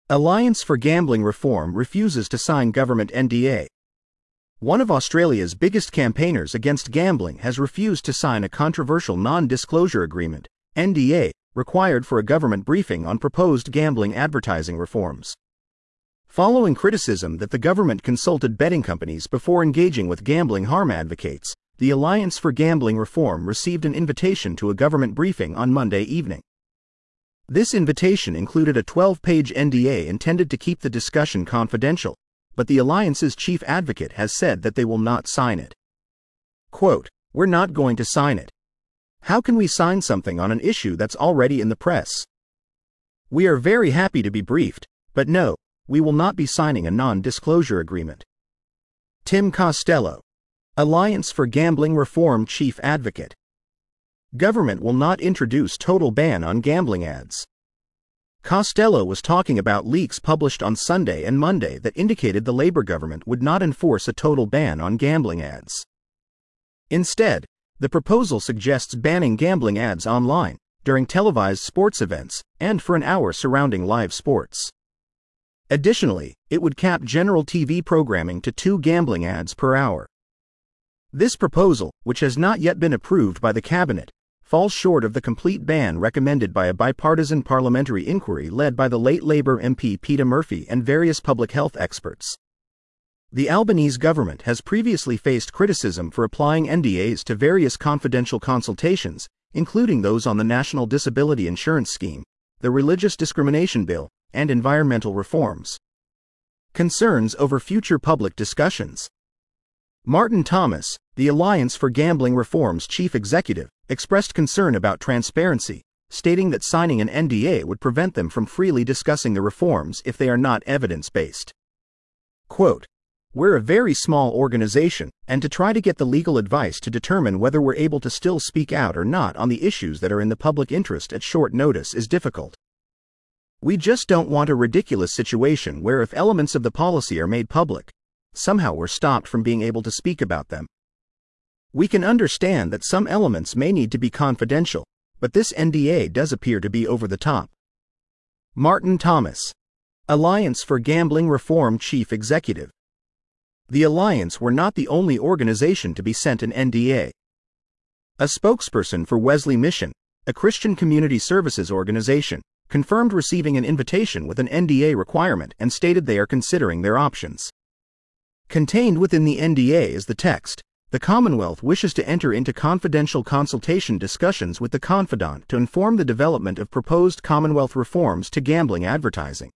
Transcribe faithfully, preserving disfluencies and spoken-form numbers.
Alliance for Gambling Reform refuses to sign government N D A. One of Australia's biggest campaigners against gambling has refused to sign a controversial non-disclosure agreement, N D A, required for a government briefing on proposed gambling advertising reforms. Following criticism that the government consulted betting companies before engaging with gambling harm advocates, the Alliance for Gambling Reform received an invitation to a government briefing on Monday evening. This invitation included a twelve-page N D A intended to keep the discussion confidential, but the Alliance's chief advocate has said that they will not sign it. Quote, "We're not going to sign it. How can we sign something on an issue that's already in the press? We are very happy to be briefed, but no, we will not be signing a non-disclosure agreement." Tim Costello, Alliance for Gambling Reform chief advocate. Government will not introduce total ban on gambling ads. Costello was talking about leaks published on Sunday and Monday that indicated the Labour government would not enforce a total ban on gambling ads. Instead, the proposal suggests banning gambling ads online, during televised sports events, and for an hour surrounding live sports. Additionally, it would cap general T V programming to two gambling ads per hour. This proposal, which has not yet been approved by the Cabinet, falls short of the complete ban recommended by a bipartisan parliamentary inquiry led by the late Labour M P Peter Murphy and various public health experts. The Albanese government has previously faced criticism for applying N D As to various confidential consultations, including those on the National Disability Insurance Scheme, the Religious Discrimination Bill, and environmental reforms. Concerns over future public discussions. Martin Thomas, the Alliance for Gambling Reform's chief executive, expressed concern about transparency, stating that signing an N D A would prevent them from freely discussing the reforms if they are not evidence-based. Quote, "We're a very small organization, and to try to get the legal advice to determine whether we're able to still speak out or not on the issues that are in the public interest at short notice is difficult. We just don't want a ridiculous situation where if elements of the policy are made public, somehow we're stopped from being able to speak about them. We can understand that some elements may need to be confidential, but this N D A does appear to be over the top." Martin Thomas, Alliance for Gambling Reform chief executive. The Alliance were not the only organization to be sent an N D A. A spokesperson for Wesley Mission, a Christian community services organization, confirmed receiving an invitation with an N D A requirement and stated they are considering their options. Contained within the N D A is the text, "The Commonwealth wishes to enter into confidential consultation discussions with the Confidant to inform the development of proposed Commonwealth reforms to gambling advertising."